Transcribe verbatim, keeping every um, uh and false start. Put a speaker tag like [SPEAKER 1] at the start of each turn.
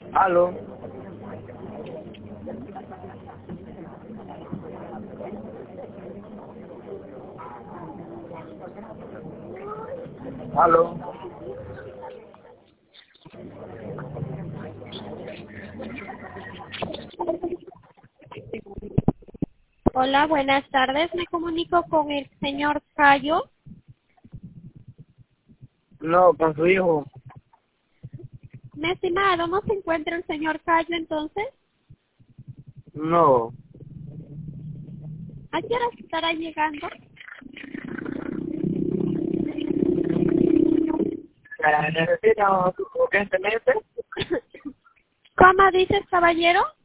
[SPEAKER 1] Aló. Aló.
[SPEAKER 2] Hola, buenas tardes. Me comunico con el señor Cayo.
[SPEAKER 1] No, con su hijo.
[SPEAKER 2] Mi estimado, ¿no se encuentra el señor Cayo entonces?
[SPEAKER 1] No.
[SPEAKER 2] ¿A qué hora estará llegando?
[SPEAKER 1] Eh, ¿Necesita urgentemente?
[SPEAKER 2] ¿Cómo dices, caballero?